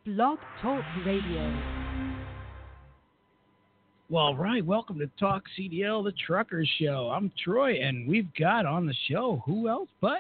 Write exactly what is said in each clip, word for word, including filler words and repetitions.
Blog Talk Radio. Well, right. Welcome to Talk C D L, the Truckers Show. I'm Troy, and we've got on the show who else but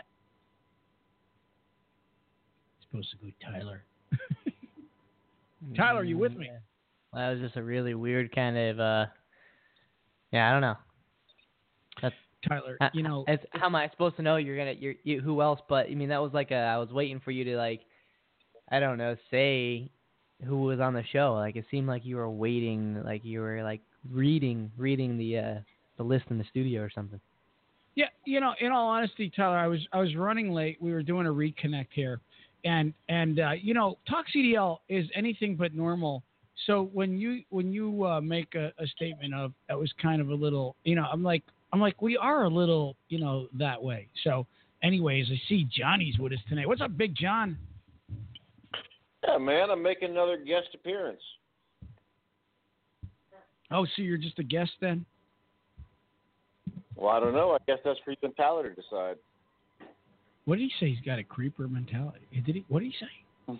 it's supposed to go Tyler. Tyler, are you with me? Well, that was just a really weird kind of, uh, yeah, I don't know. That's, Tyler, you know, it's, how am I supposed to know you're gonna, you're, you, who else? But I mean, that was like a, I was waiting for you to like, I don't know, say who was on the show. Like it seemed like you were waiting, like you were like reading, reading the, uh, the list in the studio or something. Yeah, you know, in all honesty, Tyler, I was, I was running late. We were doing a reconnect here, and and uh, you know, Talk C D L is anything but normal. So when you when you uh, make a, a statement of that was kind of a little, you know, I'm like I'm like we are a little, you know, that way. So, anyways, I see Johnny's with us tonight. What's up, Big John? Yeah, man, I'm making another guest appearance. Oh, so you're just a guest then? Well, I don't know. I guess that's for you and Tyler to decide. What did he say? He's got a creeper mentality. Did he? What did he say?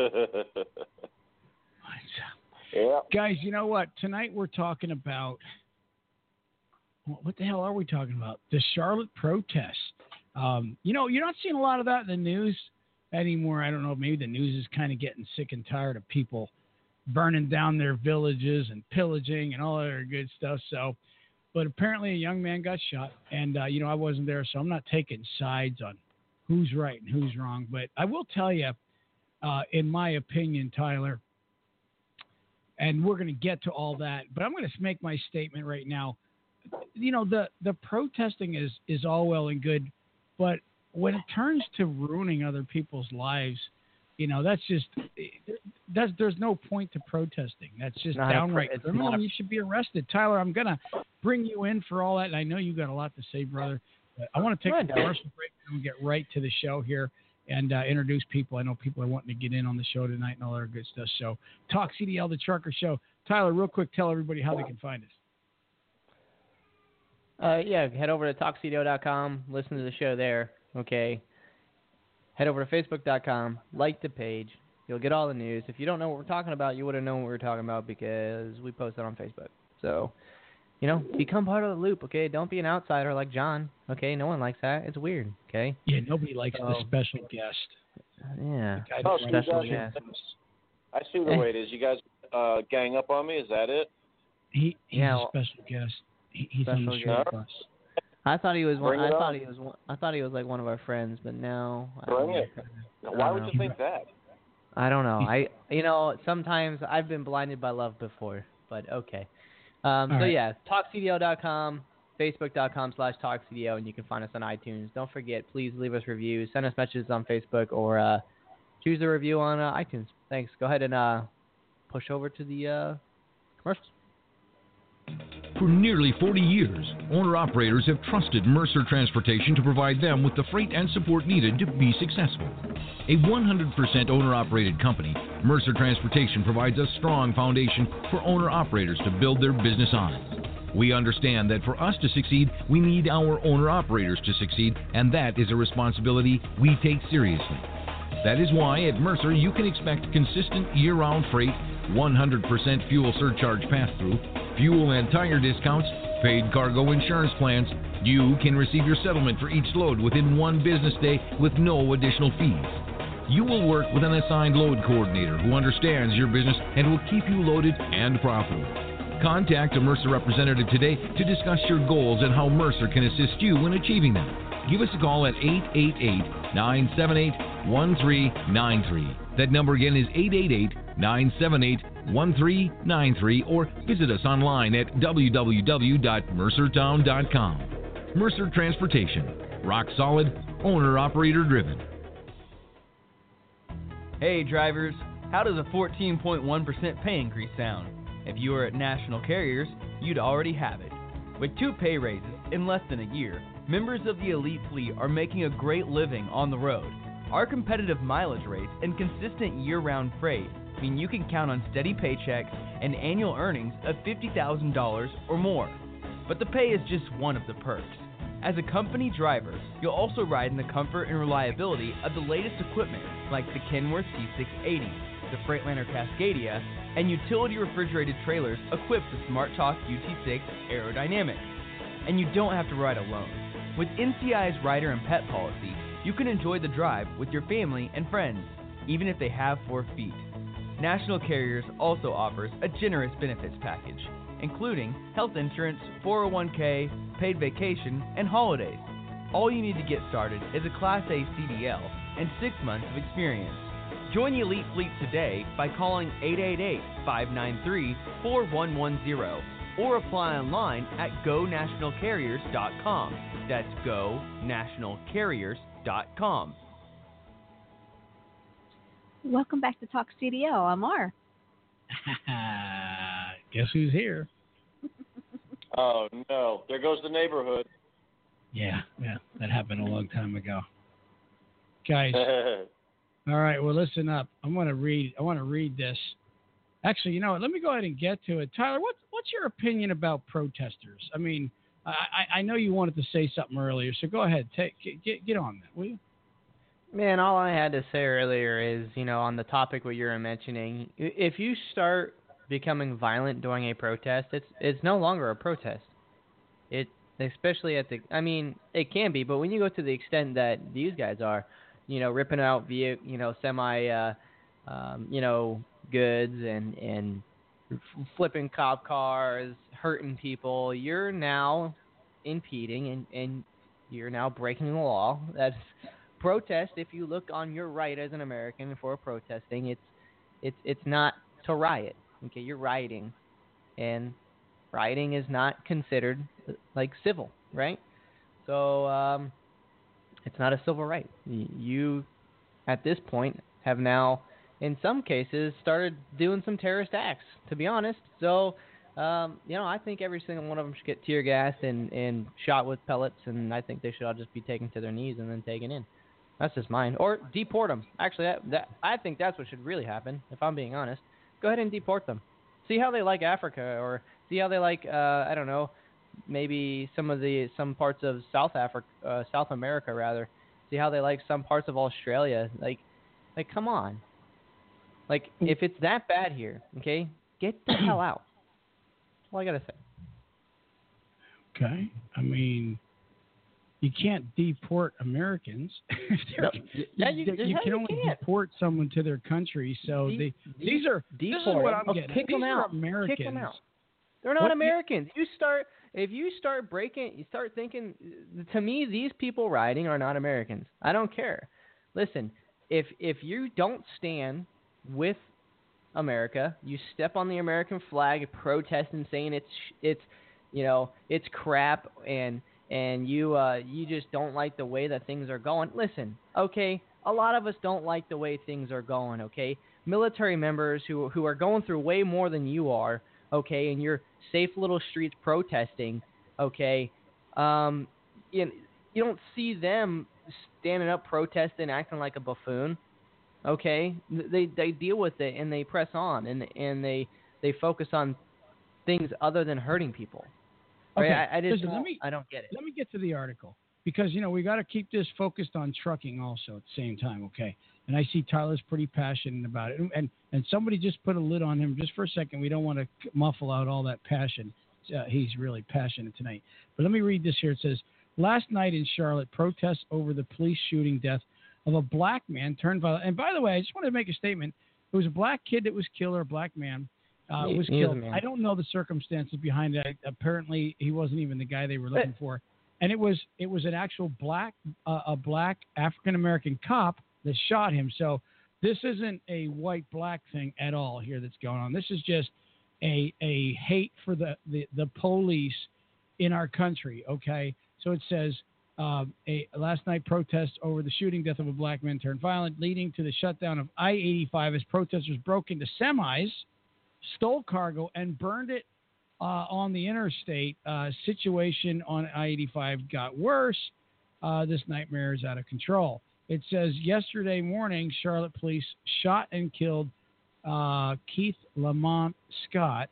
Yeah. Guys, you know what? Tonight we're talking about, what the hell are we talking about? The Charlotte protest. Um, you know, you're not seeing a lot of that in the news anymore. I don't know. Maybe the news is kind of getting sick and tired of people burning down their villages and pillaging and all that other good stuff. So, but apparently a young man got shot. And, uh, you know, I wasn't there, so I'm not taking sides on who's right and who's wrong. But I will tell you, uh, in my opinion, Tyler, and we're going to get to all that, but I'm going to make my statement right now. You know, the, the protesting is, is all well and good, but when it turns to ruining other people's lives, you know, that's just, that's, there's no point to protesting. That's just downright a, criminal, and a, you should be arrested. Tyler, I'm going to bring you in for all that, and I know you got a lot to say, brother. But I want to take a commercial break and get right to the show here and uh, introduce people. I know people are wanting to get in on the show tonight and all that good stuff. So, Talk C D L, the Trucker Show. Tyler, real quick, tell everybody how they can find us. Uh, yeah, head over to talk c d o dot com, listen to the show there, okay? Head over to facebook dot com, like the page. You'll get all the news. If you don't know what we're talking about, you would have known what we were talking about because we post it on Facebook. So, you know, become part of the loop, okay? Don't be an outsider like John, okay? No one likes that. It's weird, okay? Yeah, nobody likes so, the special guest. Yeah, oh, special guys, guest. I see the way it is. You guys uh, gang up on me? Is that it? He, he's yeah, a special guest. He, he's special on the show with us. I thought he was one. Bring I it thought on. he was. One, I thought he was like one of our friends, but no. I Bring don't it. know. Why I would don't you know. think that? I don't know. I you know sometimes I've been blinded by love before, but okay. Um, so right. yeah, talk c d o dot com, facebook dot com slash talk c d o, and you can find us on iTunes. Don't forget, please leave us reviews, send us messages on Facebook, or uh, choose a review on uh, iTunes. Thanks. Go ahead and uh, push over to the uh, commercials. For nearly forty years, owner-operators have trusted Mercer Transportation to provide them with the freight and support needed to be successful. A one hundred percent owner-operated company, Mercer Transportation provides a strong foundation for owner-operators to build their business on. We understand that for us to succeed, we need our owner-operators to succeed, and that is a responsibility we take seriously. That is why at Mercer you can expect consistent year-round freight, one hundred percent fuel surcharge pass-through, fuel and tire discounts, paid cargo insurance plans. You can receive your settlement for each load within one business day with no additional fees. You will work with an assigned load coordinator who understands your business and will keep you loaded and profitable. Contact a Mercer representative today to discuss your goals and how Mercer can assist you in achieving them. Give us a call at eight eight eight, nine seven eight, one three nine three. That number again is eight eight eight, nine seven eight, one three nine three, or visit us online at w w w dot mercer town dot com. Mercer Transportation. Rock solid, owner-operator driven. Hey drivers, how does a fourteen point one percent pay increase sound? If you were at national carriers, you'd already have it. With two pay raises in less than a year, members of the elite fleet are making a great living on the road. Our competitive mileage rates and consistent year-round freight mean you can count on steady paychecks and annual earnings of fifty thousand dollars or more. But the pay is just one of the perks. As a company driver, you'll also ride in the comfort and reliability of the latest equipment like the Kenworth T six eighty, the Freightliner Cascadia, and utility refrigerated trailers equipped with SmartTalk U T six aerodynamics. And you don't have to ride alone. With N C I's rider and pet policy, you can enjoy the drive with your family and friends, even if they have four feet. National Carriers also offers a generous benefits package, including health insurance, four oh one k, paid vacation, and holidays. All you need to get started is a Class A C D L and six months of experience. Join the Elite Fleet today by calling eight eight eight, five nine three, four one one zero or apply online at go national carriers dot com. That's go national carriers dot com. Welcome back to Talk C D L. I'm Mar. Guess who's here? Oh, no. There goes the neighborhood. Yeah, yeah. That happened a long time ago. Guys, all right, well, listen up. I want to read I want to read this. Actually, you know what? Let me go ahead and get to it. Tyler, what's, what's your opinion about protesters? I mean, I, I know you wanted to say something earlier, so go ahead. Take Get, get on that, will you? Man, all I had to say earlier is, you know, on the topic what you were mentioning, if you start becoming violent during a protest, it's it's no longer a protest. It especially at the, I mean, it can be, but when you go to the extent that these guys are, you know, ripping out via, you know, semi, uh, um, you know, goods and and flipping cop cars, hurting people, you're now impeding and and you're now breaking the law. That's protest. If you look on your right as an American for protesting, it's it's it's not to riot. Okay, you're rioting, and rioting is not considered like civil, right? So um, it's not a civil right. You, at this point, have now, in some cases, started doing some terrorist acts, to be honest. So, um, you know, I think every single one of them should get tear gassed and, and shot with pellets, and I think they should all just be taken to their knees and then taken in. That's just mine. Or deport them. Actually, that, that I think that's what should really happen, if I'm being honest. Go ahead and deport them. See how they like Africa, or see how they like, uh, I don't know, maybe some of the some parts of South Africa, uh, South America rather. See how they like some parts of Australia. Like, like, come on. Like, if it's that bad here, okay, get the hell out. That's all I gotta say. Okay, I mean, you can't deport Americans. No, yeah, you, you, you can only can't. deport someone to their country. So De- they, de- these are deport this is what I'm them. getting. Kick These them are out. Americans. Kick them out. They're not What- Americans. You start if you start breaking, you start thinking. To me, these people rioting are not Americans. I don't care. Listen, if if you don't stand with America, you step on the American flag, protest and saying it's it's you know it's crap, and and you uh, you just don't like the way that things are going. Listen, okay, a lot of us don't like the way things are going. Okay, military members who who are going through way more than you are. Okay, in your safe little streets protesting. Okay, um, you you don't see them standing up protesting, acting like a buffoon. Okay, they they deal with it and they press on and and they they focus on things other than hurting people. Right? Okay, I, I just listen, don't, let me, I don't get it. Let me get to the article because you know we got to keep this focused on trucking also at the same time. Okay, and I see Tyler's pretty passionate about it, and and, and somebody just put a lid on him just for a second. We don't want to muffle out all that passion. Uh, he's really passionate tonight. But let me read this here. It says, last night in Charlotte, protests over the police shooting death of a black man turned violent. And by the way, I just wanted to make a statement. It was a black kid that was killed, or a black man uh, He- was he is a killed. man. I don't know the circumstances behind it. Apparently, he wasn't even the guy they were looking for. And it was it was an actual black uh, a black African American cop that shot him. So this isn't a white black thing at all here that's going on. This is just a a hate for the, the, the police in our country. Okay, so it says. Um, a last night protest over the shooting death of a black man turned violent, leading to the shutdown of I eighty-five as protesters broke into semis, stole cargo, and burned it uh, on the interstate. Uh, situation on I eighty-five got worse. Uh, this nightmare is out of control. It says yesterday morning, Charlotte police shot and killed uh, Keith Lamont Scott,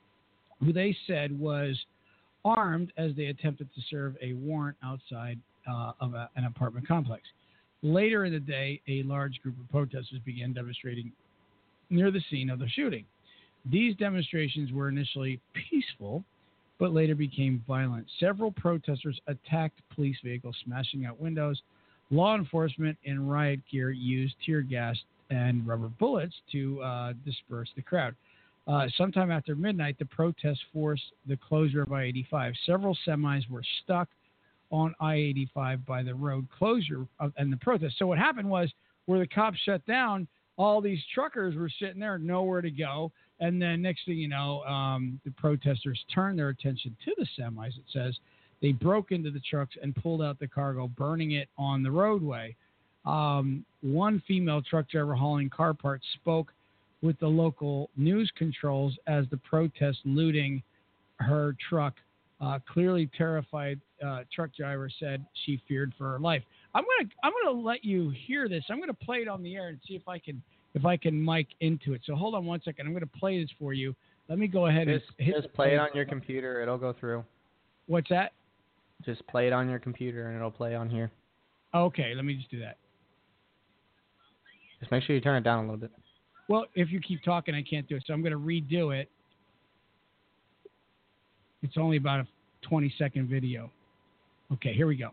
who they said was armed as they attempted to serve a warrant outside uh, of a, an apartment complex. Later in the day, a large group of protesters began demonstrating near the scene of the shooting. These demonstrations were initially peaceful, but later became violent. Several protesters attacked police vehicles, smashing out windows. Law enforcement in riot gear used tear gas and rubber bullets to uh, disperse the crowd. Uh, sometime after midnight, the protests forced the closure of I eighty-five. Several semis were stuck on I eighty-five by the road closure of, and the protest. So what happened was, where the cops shut down, all these truckers were sitting there, nowhere to go. And then next thing you know, um, the protesters turned their attention to the semis. It says they broke into the trucks and pulled out the cargo, burning it on the roadway. Um, one female truck driver hauling car parts spoke with the local news controls as the protest looting her truck. Uh, clearly terrified uh, truck driver said she feared for her life. I'm gonna I'm gonna let you hear this. I'm gonna play it on the air and see if I can if I can mic into it. So hold on one second. I'm gonna play this for you. Let me go ahead just, and hit just play it on your computer. It'll go through. What's that? Just play it on your computer and it'll play on here. Okay, let me just do that. Just make sure you turn it down a little bit. Well, if you keep talking, I can't do it. So I'm going to redo it. It's only about a twenty second video. Okay, here we go.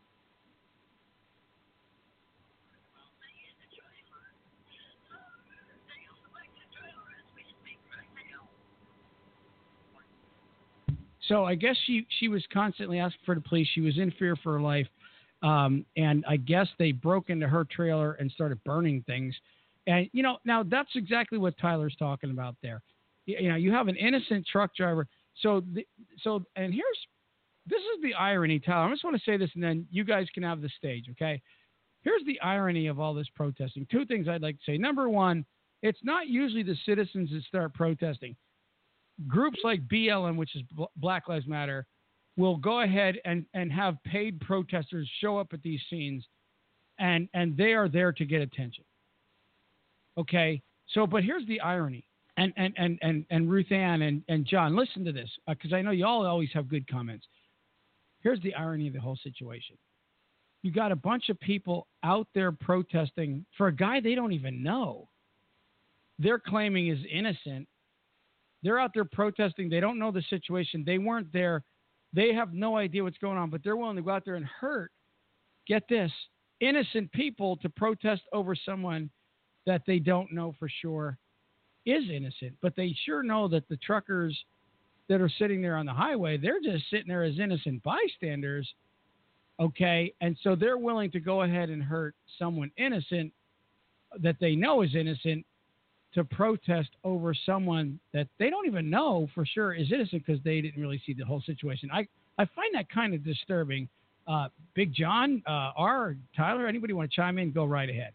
So I guess she, she was constantly asking for the police. She was in fear for her life. Um, and I guess they broke into her trailer and started burning things. And, you know, now that's exactly what Tyler's talking about there. You, you know, you have an innocent truck driver. So, the, so, and here's, this is the irony, Tyler. I just want to say this and then you guys can have the stage, okay? Here's the irony of all this protesting. Two things I'd like to say. Number one, it's not usually the citizens that start protesting. Groups like B L M, which is Black Lives Matter, will go ahead and, and have paid protesters show up at these scenes, and, and they are there to get attention. Okay, so, but here's the irony. And, and, and, and, and Ruth Ann and, and John, listen to this, because uh, I know you all always have good comments. Here's the irony of the whole situation. You got a bunch of people out there protesting for a guy they don't even know. They're claiming is innocent. They're out there protesting. They don't know the situation. They weren't there. They have no idea what's going on, but they're willing to go out there and hurt, get this, innocent people to protest over someone that they don't know for sure is innocent. But they sure know that the truckers that are sitting there on the highway, they're just sitting there as innocent bystanders, okay? And so they're willing to go ahead and hurt someone innocent that they know is innocent to protest over someone that they don't even know for sure is innocent because they didn't really see the whole situation. I, I find that kind of disturbing. Uh, Big John, uh, R, Tyler, anybody want to chime in? Go right ahead.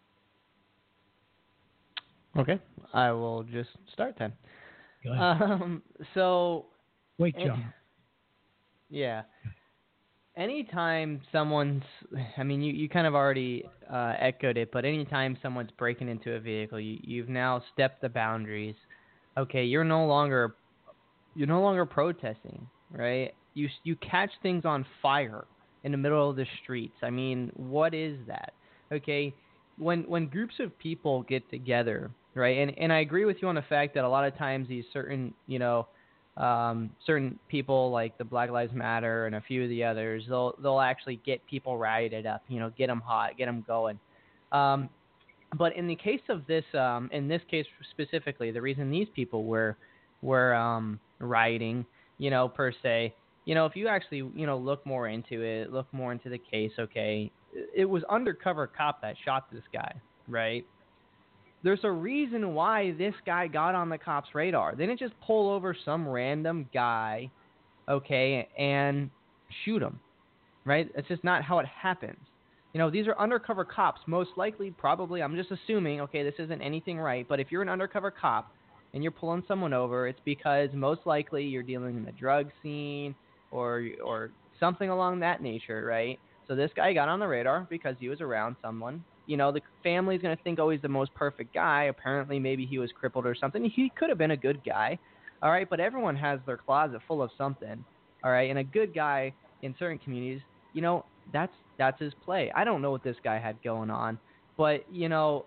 Okay, I will just start then. Go ahead. Um, so, wait, John. Yeah. Anytime someone's, I mean, you, you kind of already uh, echoed it, but anytime someone's breaking into a vehicle, you, you've now stepped the boundaries. Okay, you're no longer, you're no longer protesting, right? You you catch things on fire in the middle of the streets. I mean, what is that? Okay, when when groups of people get together, right? And and I agree with you on the fact that a lot of times these certain, you know, Um, certain people like the Black Lives Matter and a few of the others, they'll they'll actually get people rioted up, you know, get them hot, get them going. Um, but in the case of this, um, in this case specifically, the reason these people were were um, rioting, you know, per se, you know, if you actually you know look more into it, look more into the case, okay, it was undercover cop that shot this guy, right? There's a reason why this guy got on the cops' radar. They didn't just pull over some random guy, okay, and shoot him, right? That's just not how it happens. You know, these are undercover cops, most likely, probably, I'm just assuming, okay, this isn't anything right, but if you're an undercover cop and you're pulling someone over, it's because most likely you're dealing in the drug scene or or something along that nature, right? So this guy got on the radar because he was around someone. You know, the family's going to think, oh, he's the most perfect guy. Apparently, maybe he was crippled or something. He could have been a good guy, all right? But everyone has their closet full of something, all right? And a good guy in certain communities, you know, that's that's his play. I don't know what this guy had going on. But, you know,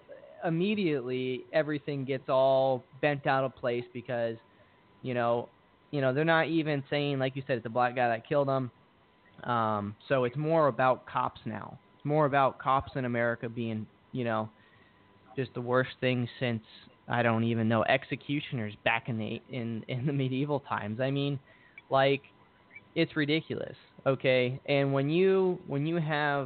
immediately everything gets all bent out of place because, you know, you know they're not even saying, like you said, it's a black guy that killed him. Um, so it's more about cops now. It's more about cops in America being, you know, just the worst thing since, I don't even know, executioners back in the in, in the medieval times. I mean, like, it's ridiculous, okay? And when you when you have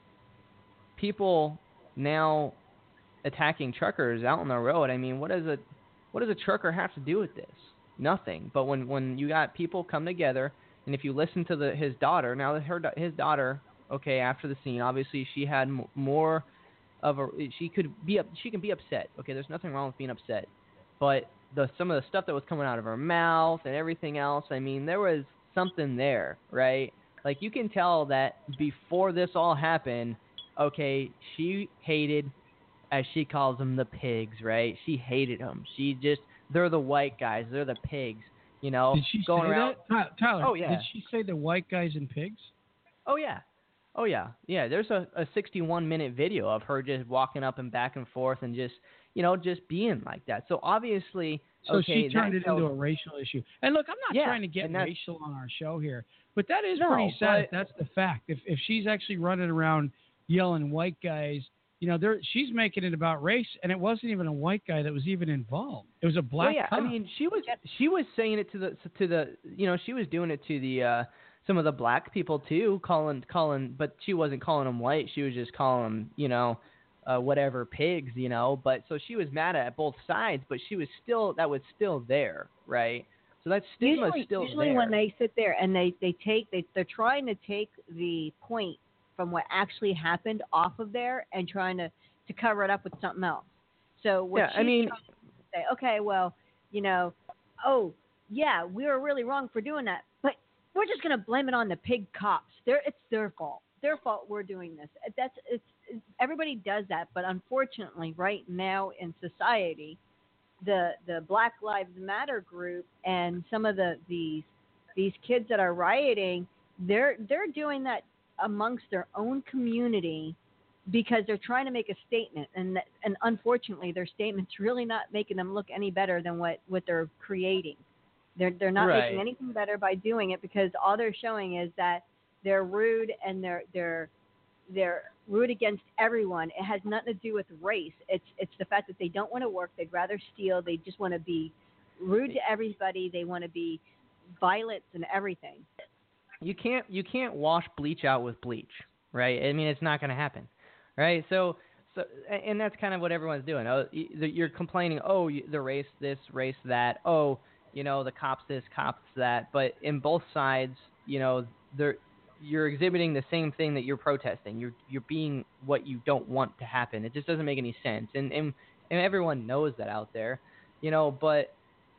people now attacking truckers out on the road, I mean, what does a what does a trucker have to do with this? Nothing. But when, when you got people come together, and if you listen to the his daughter, now her his daughter, okay, after the scene, obviously she had m- more of a she could be up she can be upset. Okay, there's nothing wrong with being upset, but the some of the stuff that was coming out of her mouth and everything else, I mean, there was something there, right? Like, you can tell that before this all happened, okay, she hated, as she calls them, the pigs, right? She hated them. She just, they're the white guys, they're the pigs, you know. Did she going say around. that? Tyler, Oh, yeah. Did she say the white guys and pigs? Oh, yeah. Oh, yeah. Yeah, there's a, a sixty-one minute video of her just walking up and back and forth and just, you know, just being like that. So, obviously, So okay, she turned it tells, into a racial issue. And look, I'm not yeah, trying to get racial on our show here, but that is no, pretty sad. but, That's the fact. If if she's actually running around yelling white guys, you know, there she's making it about race, and it wasn't even a white guy that was even involved. It was a black well, yeah, cop. I mean, she was she was saying it to the to the you know she was doing it to the uh, some of the black people too, calling calling, but she wasn't calling them white. She was just calling them, you know, uh, whatever pigs, you know. But so she was mad at both sides, but she was still that was still there, right? So that stigma's usually, still usually there. when they sit there and they they take they they're trying to take the point from what actually happened off of there and trying to, to cover it up with something else. So what yeah, she's I mean, trying to say, okay, well, you know, oh yeah, we were really wrong for doing that, but we're just going to blame it on the pig cops. They're, it's their fault. Their fault we're doing this. That's it's, it's everybody does that, but unfortunately, right now in society, the the Black Lives Matter group and some of the these these kids that are rioting, they're they're doing that amongst their own community because they're trying to make a statement, and that, and unfortunately their statement's really not making them look any better than what, what they're creating. They're they're not right. making anything better by doing it because all they're showing is that they're rude and they're they're they're rude against everyone. It has nothing to do with race. It's it's the fact that they don't want to work. They'd rather steal. They just want to be rude to everybody. They want to be violent and everything. You can't you can't wash bleach out with bleach, right? I mean, it's not going to happen, right? So so and that's kind of what everyone's doing. Oh, you're complaining, oh, the race this, race that. Oh, you know, the cops this, cops that. But in both sides, you know, they're you're exhibiting the same thing that you're protesting. You're you're being what you don't want to happen. It just doesn't make any sense, and and, and everyone knows that out there, you know, but.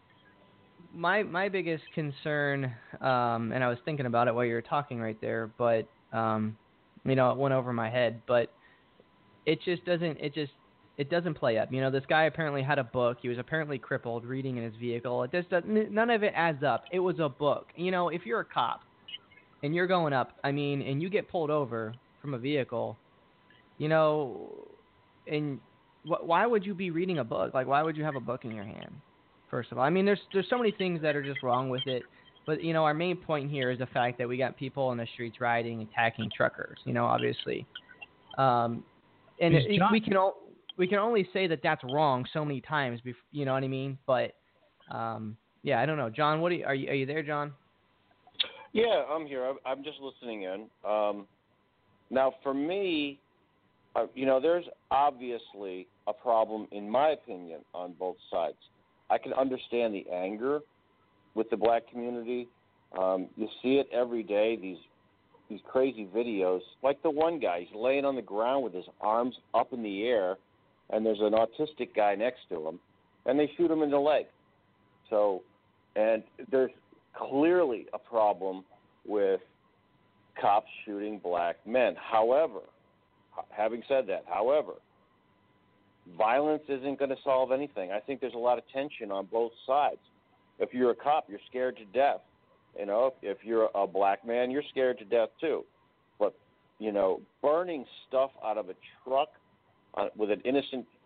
My my biggest concern, um, and I was thinking about it while you were talking right there, but um, you know, it went over my head. But it just doesn't. It just it doesn't play up. You know, this guy apparently had a book. He was apparently crippled, reading in his vehicle. It just doesn't. None of it adds up. It was a book. You know, if you're a cop and you're going up, I mean, and you get pulled over from a vehicle, you know, and wh- why would you be reading a book? Like, why would you have a book in your hand? First of all, I mean, there's there's so many things that are just wrong with it, but you know, our main point here is the fact that we got people in the streets rioting, attacking truckers. You know, obviously, um, and it, John- we can o- we can only say that that's wrong so many times. Bef- you know what I mean? But um, yeah, I don't know, John. What are you, are you are you there, John? Yeah, I'm here. I'm, I'm just listening in. Um, now, for me, uh, you know, there's obviously a problem, in my opinion, on both sides. I can understand the anger with the black community. Um, you see it every day, these these crazy videos. Like the one guy, he's laying on the ground with his arms up in the air, and there's an autistic guy next to him, and they shoot him in the leg. So, and there's clearly a problem with cops shooting black men. However, having said that, however, violence isn't going to solve anything. I think there's a lot of tension on both sides. If you're a cop, you're scared to death. You know, if, if you're a black man, you're scared to death too. But, you know, burning stuff out of a truck uh, with an innocent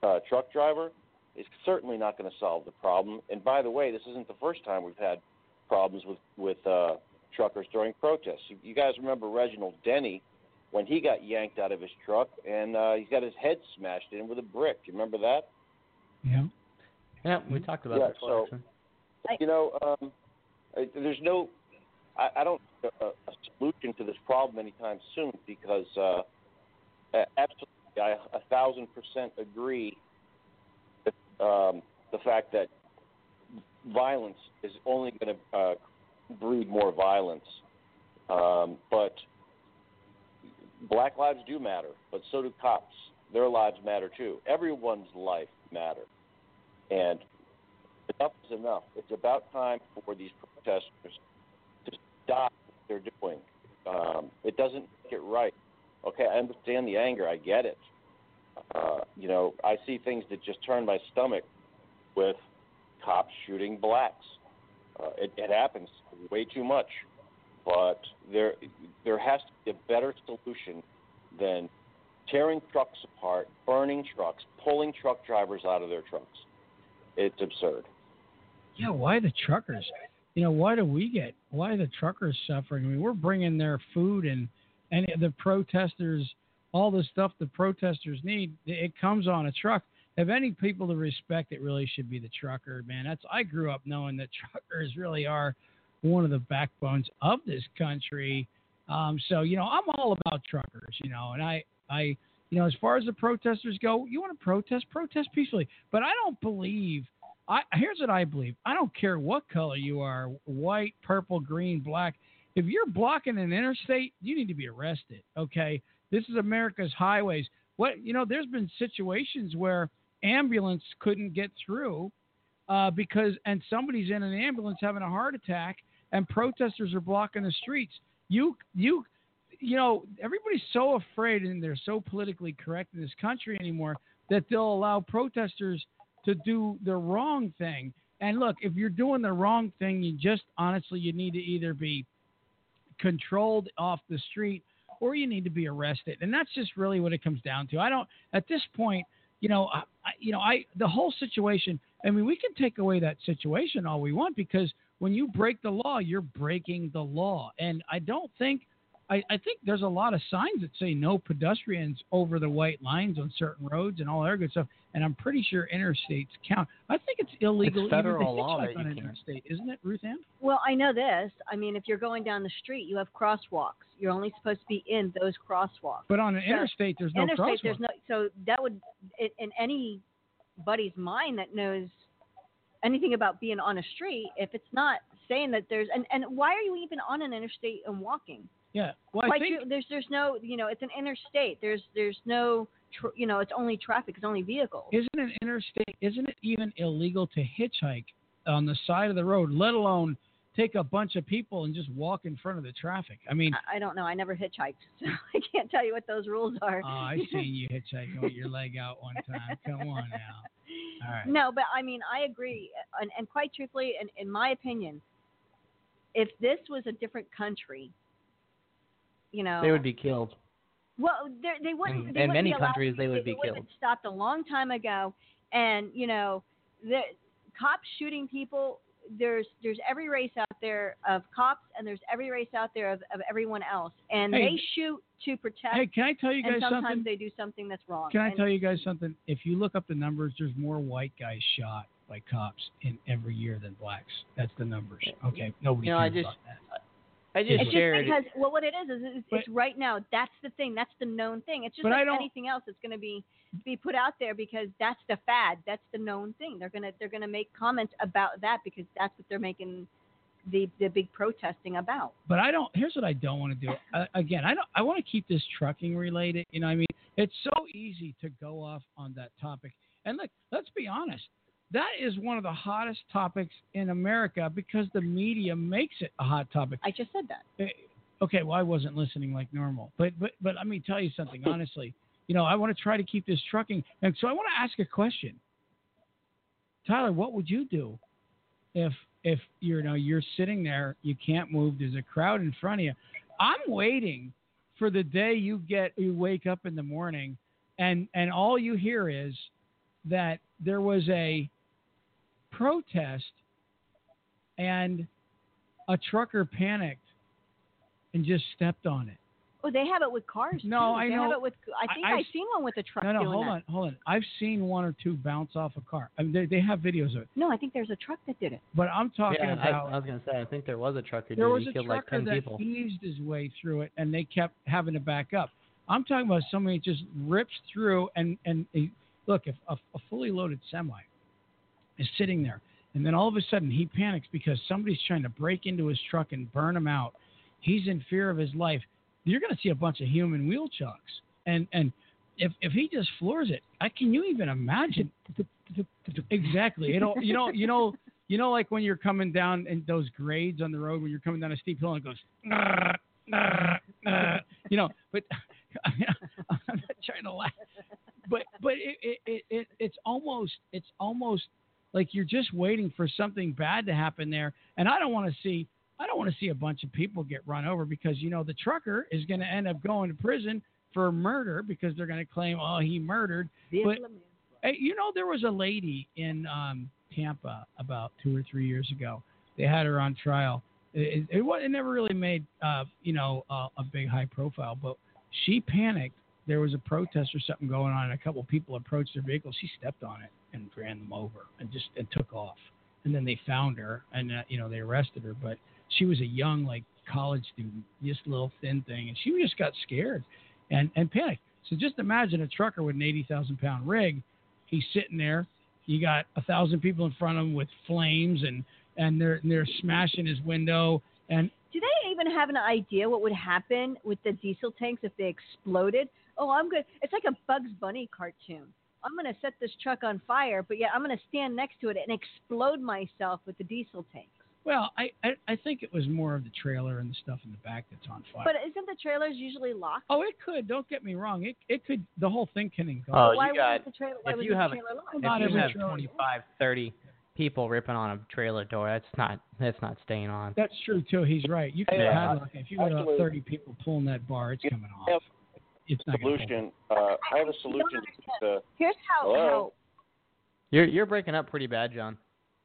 uh, truck driver is certainly not going to solve the problem. And by the way, this isn't the first time we've had problems with with uh, truckers during protests. You, you guys remember Reginald Denny when he got yanked out of his truck and uh, he got his head smashed in with a brick. You remember that? Yeah. Yeah, we talked about yeah, that. So, you know, um, there's no, I, I don't see a, a solution to this problem anytime soon because uh, absolutely, I a thousand percent agree with um, the fact that violence is only going to uh, breed more violence. Um, but black lives do matter, but so do cops. Their lives matter too. Everyone's life matters. And enough is enough. It's about time for these protesters to stop what they're doing. Um, it doesn't make it right. Okay, I understand the anger. I get it. Uh, you know, I see things that just turn my stomach with cops shooting blacks. Uh, it, it happens way too much. But there, there has to be a better solution than tearing trucks apart, burning trucks, pulling truck drivers out of their trucks. It's absurd. Yeah, why the truckers? You know, why do we get, why are the truckers suffering? I mean, we're bringing their food and, and the protesters, all the stuff the protesters need, it comes on a truck. If any people to respect, it really should be the trucker, man. That's, I grew up knowing that truckers really are one of the backbones of this country. Um, so, you know, I'm all about truckers, you know, and I, I, you know, as far as the protesters go, you want to protest, protest peacefully. But I don't believe, I here's what I believe. I don't care what color you are, white, purple, green, black. If you're blocking an interstate, you need to be arrested, okay? This is America's highways. What, you know, there's been situations where ambulance couldn't get through uh, because, and somebody's in an ambulance having a heart attack, and protesters are blocking the streets. You, you, you know, everybody's so afraid and they're so politically correct in this country anymore that they'll allow protesters to do the wrong thing. And look, if you're doing the wrong thing, you just honestly, you need to either be controlled off the street or you need to be arrested. And that's just really what it comes down to. I don't, at this point, you know, I, you know, I, the whole situation, I mean, we can take away that situation all we want because when you break the law, you're breaking the law. And I don't think, I, I think there's a lot of signs that say no pedestrians over the white lines on certain roads and all that good stuff. And I'm pretty sure interstates count. I think it's illegal it's federal even to law hitchhike that on you an can't. interstate, isn't it, Ruth Ann? Well, I know this. I mean, if you're going down the street, you have crosswalks. You're only supposed to be in those crosswalks. But on an So, interstate, there's no interstate, crosswalk. there's no. So that would, in, in anybody's mind that knows anything about being on a street, if it's not saying that there's, and, and why are you even on an interstate and walking? Yeah. Well, I Quite think true. There's there's no, you know, it's an interstate. There's there's no, tr- you know, it's only traffic. It's only vehicles. Isn't an interstate, isn't it even illegal to hitchhike on the side of the road, let alone take a bunch of people and just walk in front of the traffic? I mean, I, I don't know. I never hitchhiked, so I can't tell you what those rules are. oh, I seen you hitchhiking with your leg out one time. Come on now. All right. No, but I mean, I agree. And, and quite truthfully, in, in my opinion, if this was a different country, you know, They would be killed. well, they're- they wouldn't. In- they in wouldn't many be allowed countries, to- they would be They would have killed. been stopped a long time ago. And you know, the cops shooting people. There's there's every race out there of cops, and there's every race out there of, of everyone else, and Hey. they shoot to protect. Hey, can I tell you and guys sometimes something? they do something that's wrong. Can I And- tell you guys something? If you look up the numbers, there's more white guys shot by cops in every year than blacks. That's the numbers. Okay, nobody You know, I cares just- about that. I just It's It's shared. just because, well, what it is is it's, But- it's right now. That's the thing. That's the known thing. It's just But I like don't- anything else that's going to be be put out there because that's the fad. That's the known thing. They're gonna they're gonna make comments about that because that's what they're making the the big protesting about. But I don't. Here's what I don't want to do. Uh, again, I don't. I want to keep this trucking related. You know, what I mean, it's so easy to go off on that topic. And look, let's be honest. That is one of the hottest topics in America because the media makes it a hot topic. I just said that. Eh, Okay, well, I wasn't listening like normal. But but but let me tell you something honestly. You know, I want to try to keep this trucking, and so I want to ask a question. Tyler, what would you do if if you're you know you're sitting there, you can't move, there's a crowd in front of you? I'm waiting for the day you get you wake up in the morning and and all you hear is that there was a protest and a trucker panicked and just stepped on it. Oh, they have it with cars. No, too. I they know. Have it with. I think I- I, I've- seen one with a truck No, no, doing hold that. on, hold on. I've seen one or two bounce off a car. I mean, they, they have videos of it. No, I think there's a truck that did it. But I'm talking yeah, I, about I was gonna say I think there was a trucker. there dude. was he a killed like trucker ten that people. eased his way through it, and they kept having to back up. I'm talking about somebody that just rips through, and and he, look, if a, a fully loaded semi is sitting there, and then all of a sudden he panics because somebody's trying to break into his truck and burn him out. He's in fear of his life. You're going to see a bunch of human wheel chucks, and and if if he just floors it, I can you even imagine? Exactly. It'll you know you know you know like when you're coming down in those grades on the road when you're coming down a steep hill and it goes, "Nah, nah, nah," you know. But I'm not trying to laugh, but but it, it, it, it it's almost it's almost like you're just waiting for something bad to happen there, and I don't want to see. I don't want to see a bunch of people get run over because, you know, the trucker is going to end up going to prison for murder because they're going to claim, oh, he murdered. But, hey, you know, there was a lady in um, Tampa about two or three years ago. They had her on trial. It, it, it never really made, uh, you know, uh, a big high profile, but she panicked. There was a protest or something going on, and a couple of people approached their vehicle. She stepped on it and ran them over and just and took off. And then they found her, and, uh, you know, they arrested her. But she was a young, like, college student, just a little thin thing, and she just got scared and, and panicked. So just imagine a trucker with an eighty thousand pound rig. He's sitting there. You got a thousand people in front of him with flames, and, and they're and they're smashing his window. And do they even have an idea what would happen with the diesel tanks if they exploded? Oh, I'm good. It's like a Bugs Bunny cartoon. I'm going to set this truck on fire, but yet I'm going to stand next to it and explode myself with the diesel tanks. Well, I, I, I think it was more of the trailer and the stuff in the back that's on fire. But isn't the trailers usually locked? Oh, it could. Don't get me wrong. It it could. The whole thing can engulf. Oh, why you got. wasn't the trailer, why If was you the have, trailer locked? if Not you every have trailer. twenty-five, thirty people ripping on a trailer door, that's not that's not staying on. That's true too. He's right. You can Yeah. padlock it. If you got about Actually- thirty people pulling that bar, it's coming off. I have It's a not gonna hold. solution. Uh, I have a solution to. Here's how, Hello? how You're you're breaking up pretty bad, John.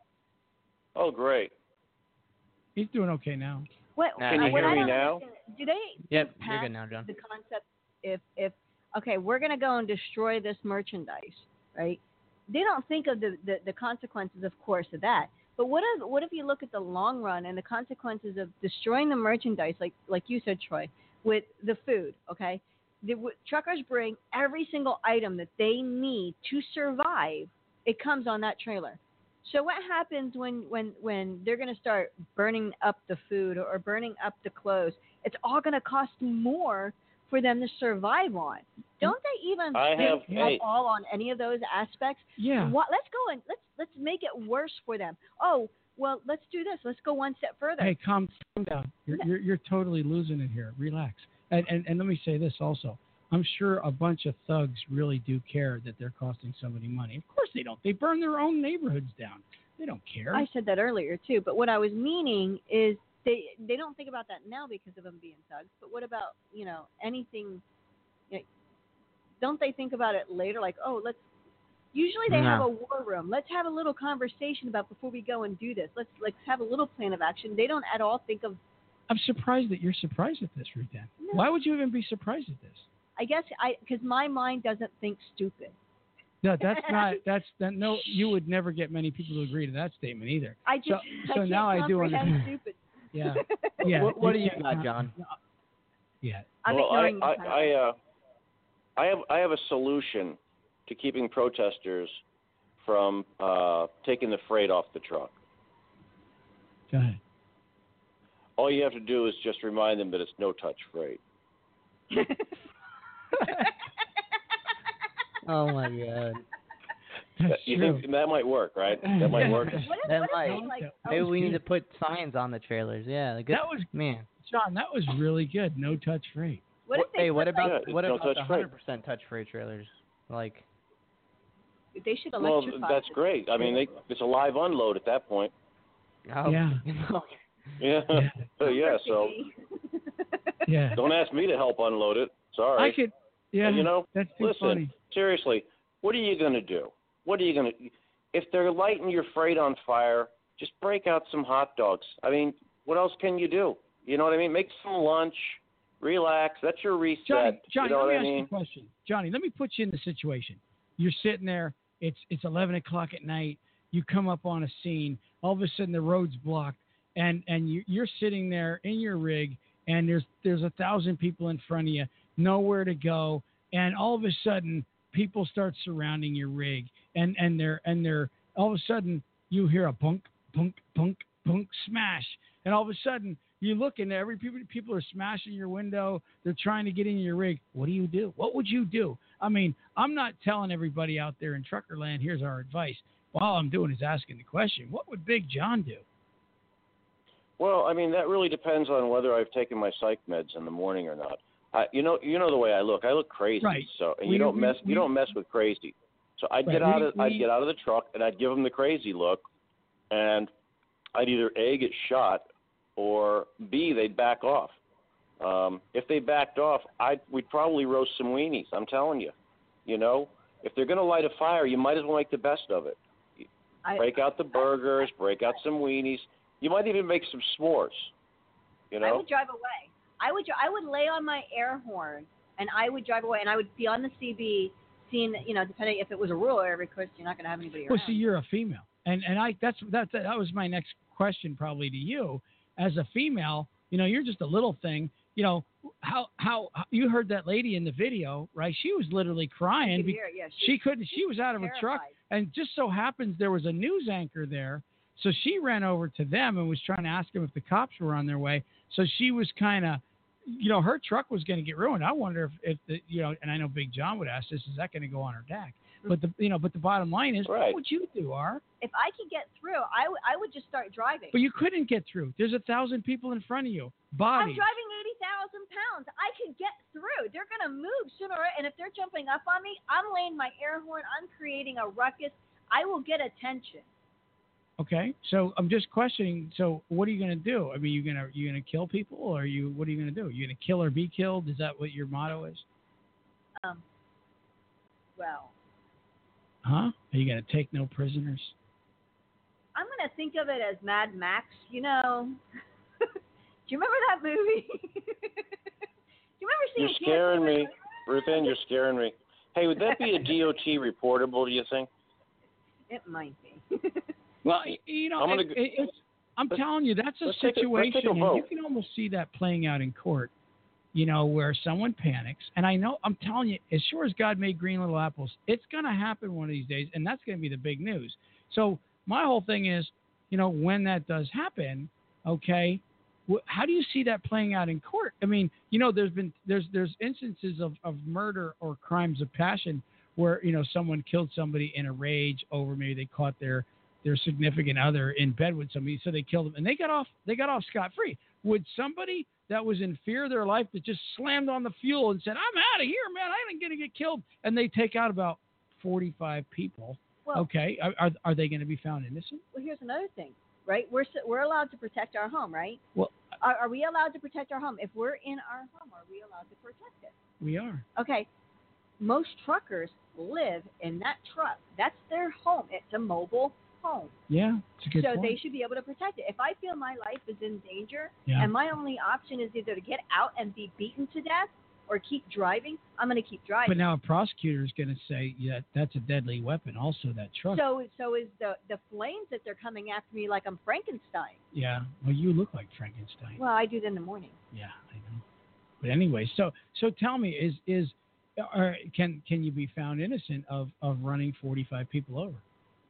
Oh, great. He's doing okay now. what, Nah, Can uh, you what hear I me don't now? understand, do they Yep, pass you're good now, John. the concept if if okay, we're gonna go and destroy this merchandise, right? They don't think of the, the, the consequences, of course, of that. But what if what if you look at the long run and the consequences of destroying the merchandise, like like you said, Troy, with the food? Okay, the w- truckers bring every single item that they need to survive. It comes on that trailer. So what happens when when when they're going to start burning up the food or burning up the clothes? It's all going to cost more for them to survive on. Don't they even I think have- at hey. all on any of those aspects? Yeah. What, let's go and let's let's make it worse for them. Oh, well, let's do this. Let's go one step further. Hey, calm, calm down. You're, you're you're totally losing it here. Relax. And, and and let me say this also. I'm sure a bunch of thugs really do care that they're costing somebody money. Of course they don't. They burn their own neighborhoods down. They don't care. I said that earlier too, but what I was meaning is they they don't think about that now because of them being thugs. But what about you know anything? You know, don't they think about it later? Like, oh, let's. Usually they No. have a war room. Let's have a little conversation about before we go and do this. Let's let's have a little plan of action. They don't at all think of. I'm surprised that you're surprised at this, Ruth Ann. No. Why would you even be surprised at this? I guess I because my mind doesn't think stupid. No, that's not. That's that. No, you would never get many people to agree to that statement either. I just So- I so can't now I do comprehend understand. stupid. Yeah. Yeah. What, what do you can't- got, John? Yeah. I'm well, I ignoring I, you. I, uh, I have I have a solution to keeping protesters from uh, taking the freight off the truck. Go ahead. All you have to do is just remind them that it's no touch freight. Oh my God. That's you true. think that might work, right? That might work. What if, That what if might. they, like, oh, Maybe we need to good. put signs on the trailers. Yeah, the good, That was man. John. That was really good. No touch freight. what if they Hey, what put, about Yeah, it's what no about touch the freight. hundred percent touch free trailers? Like, like, they should Well, electrify. that's great. I mean, they, it's a live unload at that point. oh, Yeah. Yeah. Yeah. So, yeah. So Yeah. don't ask me to help unload it. Sorry. I could. Yeah. you know, That's too listen, funny. seriously, what are you going to do? what are you going to – if they're lighting your freight on fire, just break out some hot dogs. I mean, what else can you do? You know what I mean? Make some lunch, relax. That's your reset. Johnny, Johnny you know let me what I ask mean? you a question. Johnny, let me put you in the situation. You're sitting there. It's it's eleven o'clock at night. You come up on a scene. All of a sudden, the road's blocked, and and you, you're sitting there in your rig, and there's there's a thousand people in front of you, nowhere to go, and all of a sudden, people start surrounding your rig, and and they're and they're all of a sudden you hear a bunk, bunk, bunk, bunk, smash, and all of a sudden you look and every people people are smashing your window. They're trying to get in your rig. What do you do? What would you do? I mean, I'm not telling everybody out there in trucker land, here's our advice. All I'm doing is asking the question, what would Big John do? Well, I mean, that really depends on whether I've taken my psych meds in the morning or not. I, you know, you know the way I look. I look crazy. Right. So, and We- you don't we- mess. we- You don't mess with crazy. So I'd Right. get out We- of. I'd we- get out of the truck and I'd give them the crazy look, and I'd either A, get shot, or B, they'd back off. Um, if they backed off, I'd we'd probably roast some weenies. I'm telling you. You know, if they're going to light a fire, you might as well make the best of it. I, Break out the burgers, break out some weenies. You might even make some s'mores. You I know. would drive away. I would I would lay on my air horn and I would drive away and I would be on the C B seeing, you know, depending if it was a rural area, of course you're not going to have anybody around. Well, see, you're a female, and and I that's that's that was my next question probably to you. As a female, you know, you're just a little thing. You know, how how you heard that lady in the video, right? She was literally crying You could because hear it, yeah, she couldn't. She was out of her truck, terrified. and just so happens there was a news anchor there, so she ran over to them and was trying to ask them if the cops were on their way. So she was kind of, you know, her truck was going to get ruined. I wonder if, if the, you know, and I know Big John would ask this, is that going to go on her deck? But the, you know, but the bottom line is, Right. what would you do, R? If I could get through, I, w- I would just start driving. But you couldn't get through. There's a thousand people in front of you. Bodies. I'm driving eighty thousand pounds. I could get through. They're going to move sooner or and if they're jumping up on me, I'm laying my air horn. I'm creating a ruckus. I will get attention. Okay, so I'm just questioning. So what are you going to do? I mean, you gonna you gonna kill people, or are you? What are you going to do? You going to kill or be killed? Is that what your motto is? Um, well, Huh? Are you going to take no prisoners? I'm going to think of it as Mad Max. You know, do you remember that movie? do you remember seeing You're scaring me, Ruthann. You're scaring me. Hey, would that be a D O T reportable? Do you think? It might be. Well, y- you know, I'm gonna it, go- it, it's, I'm let's- telling you, that's a let's take a- let's situation, take a and you vote. can almost see that playing out in court. You know, where someone panics, and I know, I'm telling you, as sure as God made green little apples, it's going to happen one of these days, and that's going to be the big news. So my whole thing is, you know, when that does happen, okay, wh- how do you see that playing out in court? I mean, you know, there's been there's there's instances of, of murder or crimes of passion where, you know, someone killed somebody in a rage over maybe they caught their their significant other in bed with somebody, so they killed them, and they got off they got off scot free. Would somebody that was in fear of their life that just slammed on the fuel and said, "I'm out of here, man, I ain't gonna get killed," and they take out about forty-five people, Well, okay, are are, are they going to be found innocent? well, here's another thing, right? We're s- we're allowed to protect our home, right? Well, Are, are we allowed to protect our home? If we're in our home, are we allowed to protect it? we are. Okay. Most truckers live in that truck. That's their home. It's a mobile home. Yeah, it's a good so point. they should be able to protect it. If I feel my life is in danger Yeah. and my only option is either to get out and be beaten to death or keep driving, I'm going to keep driving. But now a prosecutor is going to say, yeah, that's a deadly weapon. Also, that truck. So so is the the flames that they're coming after me like I'm Frankenstein. Yeah. Well, you look like Frankenstein. Well, I do that in the morning. Yeah, I know. But anyway, so so tell me, is is or can can you be found innocent of, of running forty-five people over?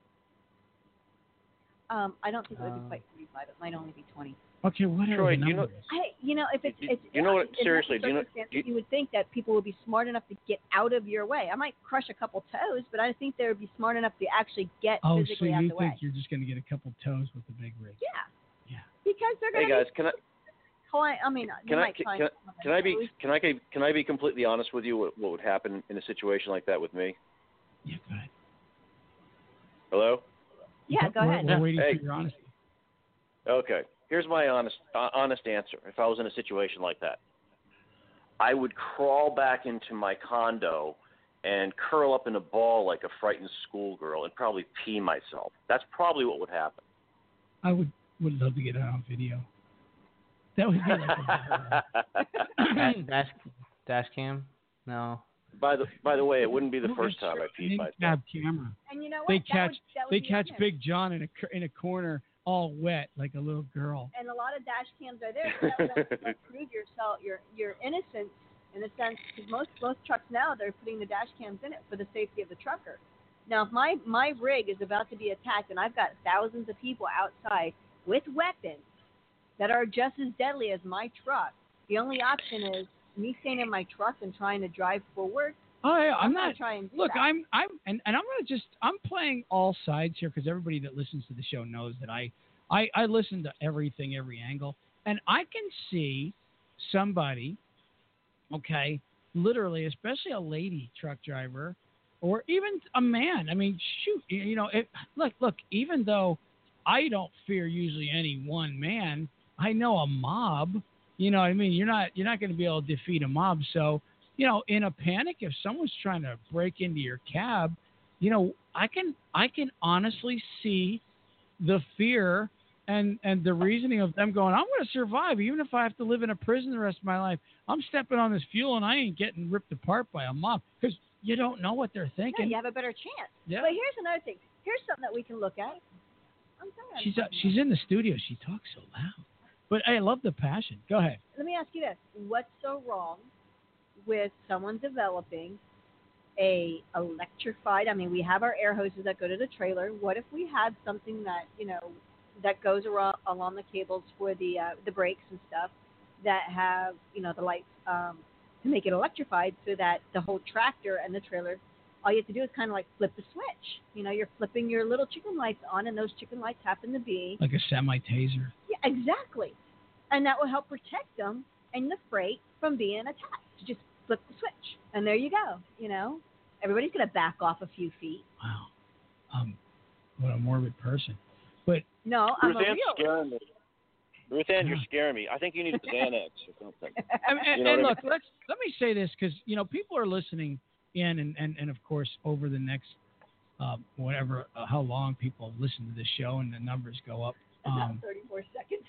Um, I don't think it would be Uh, quite forty-five. It might only be twenty. Okay, whatever Troy, the do you number know- is. I, you know, if it's, You- it's you know what- in that seriously, do you know- circumstance, do you- you would think that people would be smart enough to get out of your way. I might crush a couple toes, but I think they would be smart enough to actually get Oh, so physically out you the think way. you're just going to get a couple toes with the big rig? Yeah. Yeah. Because they're Hey going to guys, can I be cli- I mean, they can I might can, climb can, some of can my I be toes. can I be can I be completely honest with you? What, what would happen in a situation like that with me? Yeah, go ahead. Hello. Yeah, go we're, ahead. We're waiting Hey. for your honesty. Okay. Here's my honest uh, honest answer. If I was in a situation like that, I would crawl back into my condo and curl up in a ball like a frightened schoolgirl and probably pee myself. That's probably what would happen. I would would love to get that on video. That would be like a dash, dash cam? No. By the by the way, it wouldn't be the Well, first that's time I true. peed They myself. have camera. And you know what? They That catch would- that would they be catch honest. Big John in a cor- in a corner, all wet like a little girl. And a lot of dash cams are there so that will will prove yourself, your your innocence in a sense. Because most most trucks now they're putting the dash cams in it for the safety of the trucker. Now, if my my rig is about to be attacked and I've got thousands of people outside with weapons that are just as deadly as my truck, the only option is me staying in my truck and trying to drive forward. Oh, yeah, I'm, I'm not. not trying to do Look, that. I'm, I'm, and, and I'm gonna just, I'm playing all sides here because everybody that listens to the show knows that I, I, I listen to everything, every angle, and I can see somebody, okay, literally, especially a lady truck driver, or even a man. I mean, shoot, you you know, it, look, look. Even though I don't fear usually any one man, I know a mob. You know what I mean? You're not, you're not going to be able to defeat a mob. So, you know, in a panic, if someone's trying to break into your cab, you know, I can I can honestly see the fear and, and the reasoning of them going, I'm going to survive even if I have to live in a prison the rest of my life. I'm stepping on this fuel and I ain't getting ripped apart by a mob because you don't know what they're Yeah, thinking. you have a better chance. Yeah. But here's another thing. Here's something that we can look at. I'm sorry. I'm She's uh, talking she's about- in the studio. She talks so loud. But I love the passion. Go ahead. Let me ask you this: what's so wrong with someone developing a electrified? I mean, we have our air hoses that go to the trailer. What if we had something that you know that goes around along the cables for the uh, the brakes and stuff that have you know the lights um, to make it electrified, so that the whole tractor and the trailer, all you have to do is kind of like flip the switch. You know, you're flipping your little chicken lights on, and those chicken lights happen to be Like a semi-taser. yeah, exactly. And that will help protect them and the freight from being attacked. You just flip the switch, and there you go. You know, everybody's going to back off a few feet. Wow. Um, what a morbid person. But No, I'm Ruth a Ann's real. scaring me. Ruth Ann, you're scaring me. I think you need a Xanax or something. and, and, You know and what I look, let's let me say this because you know people are listening in, and, and, and of course over the next uh, whatever uh, how long people listen to this show and the numbers go up. About Um, thirty-four seconds.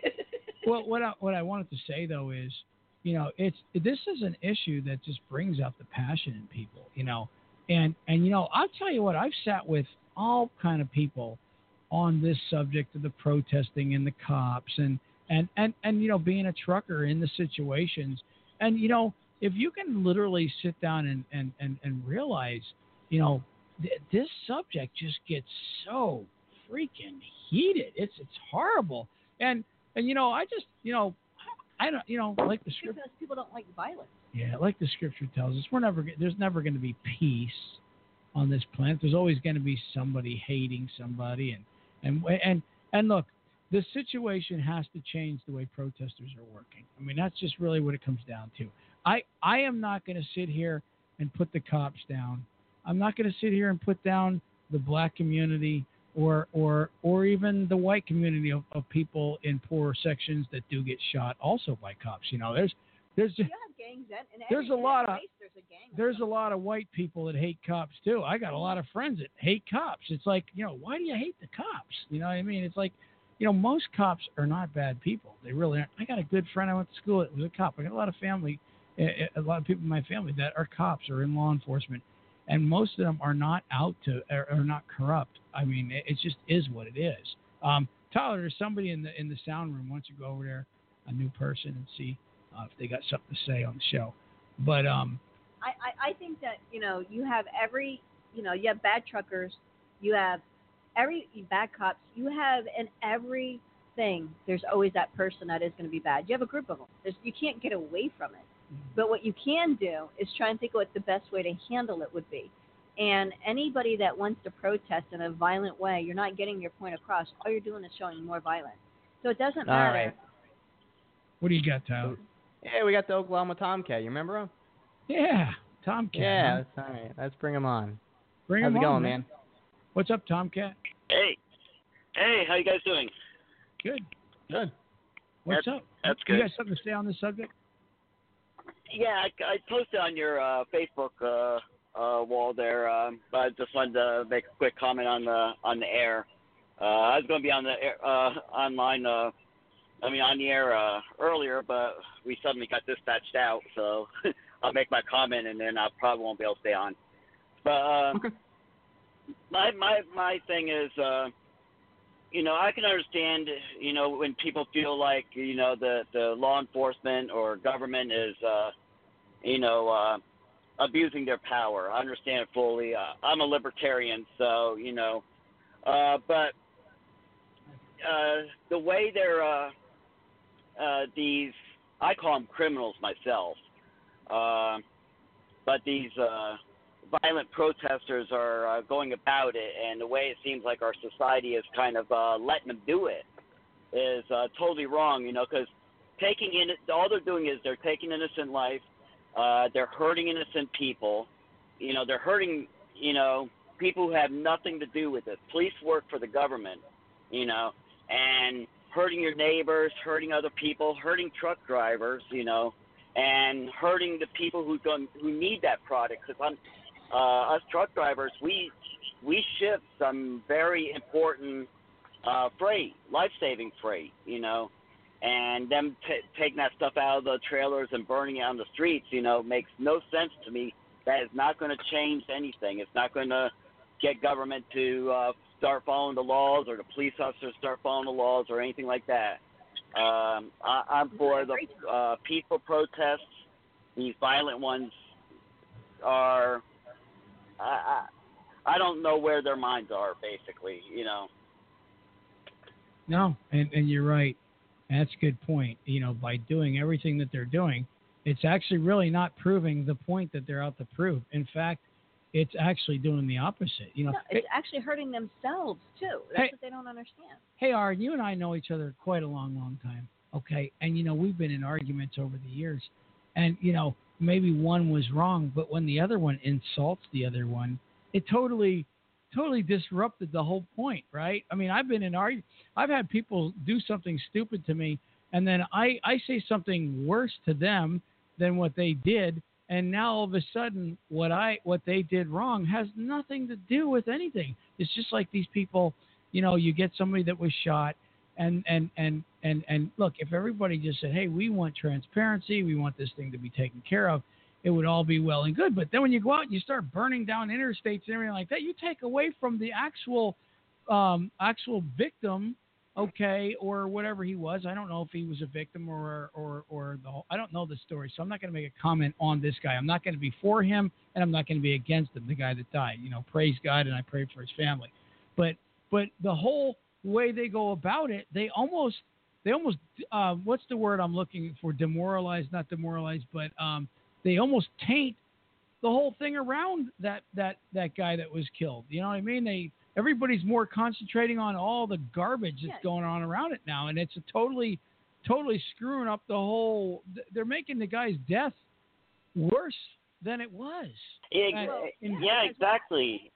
well, what I, what I wanted to say though is, you know, it's this is an issue that just brings out the passion in people, you know, and and you know I'll tell you what, I've sat with all kind of people on this subject of the protesting and the cops and and and and you know being a trucker in the situations, and you know if you can literally sit down and and and, and realize, you know, th- this subject just gets so freaking heated. It's it's horrible. And and you know, I just you know, I don't you know like the scripture. Because people don't like violence. Yeah, like the scripture tells us, we're never there's never going to be peace on this planet. There's always going to be somebody hating somebody, and and and and look, the situation has to change the way protesters are working. I mean, that's just really what it comes down to. I I am not going to sit here and put the cops down. I'm not going to sit here and put down the black community or or or even the white community of, of people in poor sections that do get shot also by cops. You know, there's there's You just, have gangs and, and There's every, a lot every of- race, there's a gang. there's a lot of white people that hate cops too. I got a lot of friends that hate cops. It's like, you know, why do you hate the cops? You know what I mean? It's like, you know, most cops are not bad people. They really aren't. I got a good friend I went to school with, was a cop. I got a lot of family, a a lot of people in my family that are cops or in law enforcement, and most of them are not out to, are, are not corrupt. I mean, it, it just is what it is. Um, Tyler, there's somebody in the in the sound room. Why don't you go over there, a new person, and see uh, if they got something to say on the show. But um, I, I, I think that, you know, you have every, you know, you have bad truckers, you have every bad cops, you have in everything, there's always that person that is going to be bad. You have a group of them. There's, you can't get away from it. But what you can do is try and think of what the best way to handle it would be. And anybody that wants to protest in a violent way, you're not getting your point across. All you're doing is showing more violence. So it doesn't All matter. right. what do you got, Tyler? Hey, we got the Oklahoma Tomcat. You remember him? Yeah, Tomcat. Yeah, huh? that's all right. Let's bring him on. Bring How's him it on, going, man? What's up, Tomcat? Hey, hey, how you guys doing? Good. Good. What's up? That's You good. got something to say on this subject? Yeah, I, I posted on your uh, Facebook uh, uh, wall there, um, but I just wanted to make a quick comment on the on the air. Uh, I was going to be on the air, uh, online, uh, I mean on the air uh, earlier, but we suddenly got dispatched out, so I'll make my comment and then I probably won't be able to stay on. But uh, Okay. my my my thing is, uh, you know, I can understand, you know, when people feel like, you know, the the law enforcement or government is, uh, you know, uh, abusing their power. I understand it fully. Uh, I'm a libertarian, so you know, uh, but uh, the way they're uh, uh, these, I call them criminals myself, uh, but these uh, violent protesters are uh, going about it, and the way it seems like our society is kind of uh, letting them do it is uh, totally wrong. You know, because taking in all they're doing is they're taking innocent life. Uh, they're hurting innocent people. You know, they're hurting, you know, people who have nothing to do with it. Police work for the government, you know, and hurting your neighbors, hurting other people, hurting truck drivers, you know, and hurting the people who don't, who need that product. Because uh, us truck drivers, we we ship some very important uh, freight, life-saving freight, you know. And them t- taking that stuff out of the trailers and burning it on the streets, you know, makes no sense to me. That is not going to change anything. It's not going to get government to uh, start following the laws or the police officers start following the laws or anything like that. Um, I, I'm for the uh, peaceful protests. These violent ones are, I, I, I don't know where their minds are, basically, you know. No, and, and you're right. That's a good point. You know, by doing everything that they're doing, it's actually really not proving the point that they're out to prove. In fact, it's actually doing the opposite. You know, no, it's hey, actually hurting themselves too. That's hey, what they don't understand. Hey, Ard, you and I know each other quite a long, long time. Okay, and you know we've been in arguments over the years, and you know maybe one was wrong, but when the other one insults the other one, it totally. totally disrupted the whole point, right? I mean, I've been in argument. I've had people do something stupid to me, and then I, I say something worse to them than what they did, and now all of a sudden what I what they did wrong has nothing to do with anything. It's just like these people, you know, you get somebody that was shot, and and and and and look, if everybody just said, hey, we want transparency, we want this thing to be taken care of, it would all be well and good. But then when you go out and you start burning down interstates and everything like that, you take away from the actual um, actual victim, okay, or whatever he was. I don't know if he was a victim or or or the whole, I don't know the story, so I'm not going to make a comment on this guy. I'm not going to be for him, and I'm not going to be against him, the guy that died. You know, praise God, and I pray for his family. But but the whole way they go about it, they almost they almost uh, what's the word I'm looking for? Demoralize, not demoralize, but um, they almost taint the whole thing around that, that, that guy that was killed. You know what I mean? They everybody's more concentrating on all the garbage that's yeah. going on around it now, and it's a totally, totally screwing up the whole. They're making the guy's death worse than it was. Yeah, and, yeah, exactly.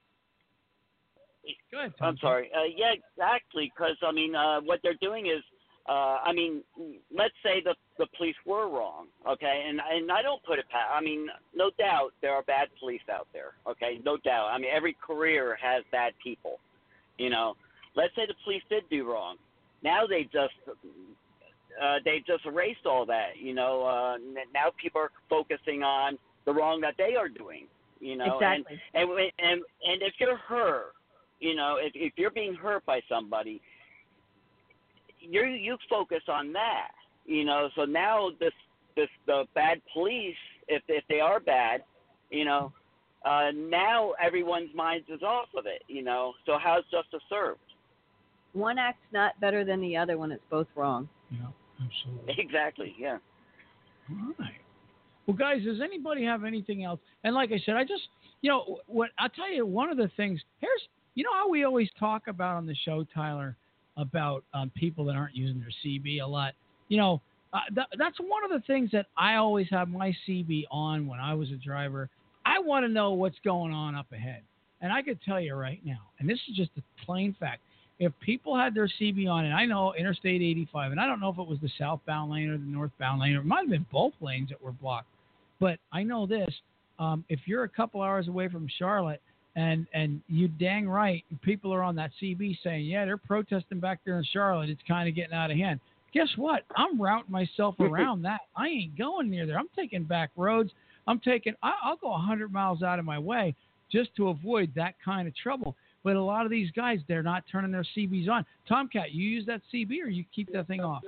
Go ahead, Tom. I'm sorry. Uh, yeah, exactly. Because I mean, uh, what they're doing is. Uh, I mean, let's say the the police were wrong, okay, and and I don't put it past. I mean, no doubt there are bad police out there, okay, no doubt. I mean, every career has bad people, you know. Let's say the police did do wrong. Now they just uh, they just erased all that, you know. Uh, now people are focusing on the wrong that they are doing, you know. Exactly. And and and, and if you're hurt, you know, if if you're being hurt by somebody. You you focus on that, you know. So now this this the bad police, if if they are bad, you know, uh, now everyone's mind is off of it, you know. So how's justice served? One act's not better than the other when it's both wrong. Yeah, absolutely. Exactly. Yeah. All right. Well, guys, does anybody have anything else? And like I said, I just you know what I'll tell you. One of the things here's you know how we always talk about on the show, Tyler. About um, people that aren't using their C B a lot. You know, uh, th- that's one of the things that I always have my C B on when I was a driver. I want to know what's going on up ahead. And I could tell you right now, and this is just a plain fact, if people had their C B on, and I know Interstate eighty-five, and I don't know if it was the southbound lane or the northbound lane, or it might have been both lanes that were blocked, but I know this, um, if you're a couple hours away from Charlotte, and and you dang right, people are on that C B saying, yeah, they're protesting back there in Charlotte. It's kind of getting out of hand. Guess what? I'm routing myself around that. I ain't going near there. I'm taking back roads. I'm taking. I, I'll go one hundred miles out of my way just to avoid that kind of trouble. But a lot of these guys, they're not turning their C Bs on. Tomcat, you use that C B or you keep that thing off?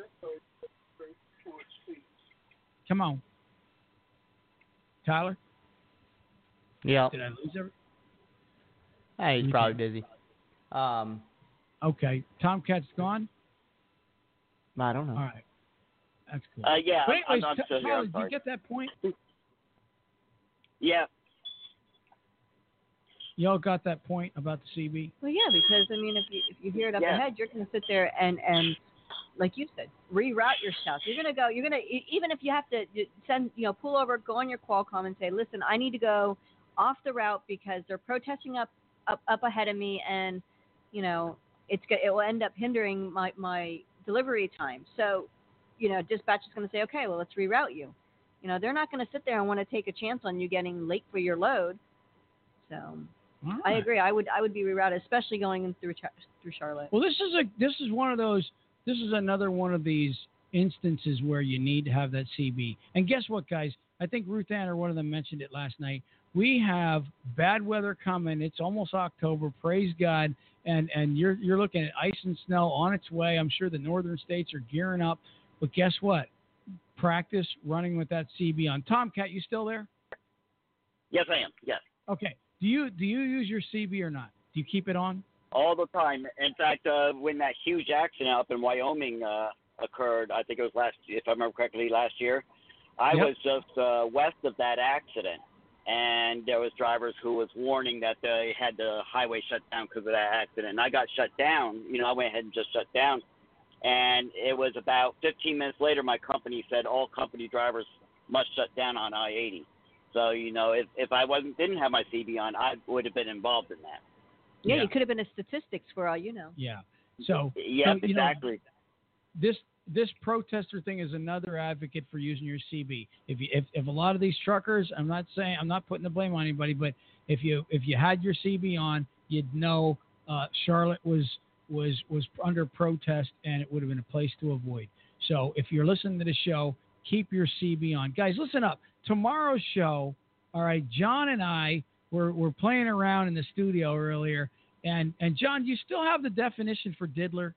Come on. Tyler? Yeah. Did I lose every? Hey, he's probably busy. Um, okay. Tomcat's gone? I don't know. All right. That's cool. Uh, yeah, but I'm, anyways, I'm still here. Tyler, I'm did sorry. you get that point? Yeah. Y'all got that point about the C B? Well, yeah, because I mean, if you if you hear it up Yeah. ahead, you're going to sit there and and like you said, reroute yourself. You're going to go. You're going to even if you have to send, you know, pull over, go on your Qualcomm and say, listen, I need to go off the route because they're protesting up up up ahead of me, and you know, it's it will end up hindering my my delivery time. So, you know, dispatch is going to say, okay, well, let's reroute you. You know, they're not going to sit there and want to take a chance on you getting late for your load. So. All I right. agree. I would I would be rerouted, especially going in through Char- through Charlotte. Well, this is a this is one of those. This is another one of these instances where you need to have that C B. And guess what, guys? I think Ruth Ann or one of them mentioned it last night. We have bad weather coming. It's almost October. Praise God. And and you're you're looking at ice and snow on its way. I'm sure the northern states are gearing up. But guess what? Practice running with that C B on. Tomcat, you still there? Yes, I am. Yes. Okay. Do you do you use your C B or not? Do you keep it on? All the time. In fact, uh, when that huge accident up in Wyoming uh, occurred, I think it was last, if I remember correctly, last year, I Yep. was just uh, west of that accident, and there was drivers who was warning that they had the highway shut down because of that accident. And I got shut down. You know, I went ahead and just shut down, and it was about fifteen minutes later. My company said all company drivers must shut down on I eighty. So, you know, if, if I wasn't didn't have my C B on, I would have been involved in that. Yeah, Yeah. you could have been a statistics for all you know. Yeah. So Yep, so, you know, exactly. this this protester thing is another advocate for using your C B. If you, if if a lot of these truckers, I'm not saying I'm not putting the blame on anybody, but if you if you had your C B on, you'd know uh, Charlotte was was was under protest, and it would have been a place to avoid. So if you're listening to the show, keep your C B on, guys. Listen up. Tomorrow's show. All right, John and I were were playing around in the studio earlier, and and John, do you still have the definition for diddler?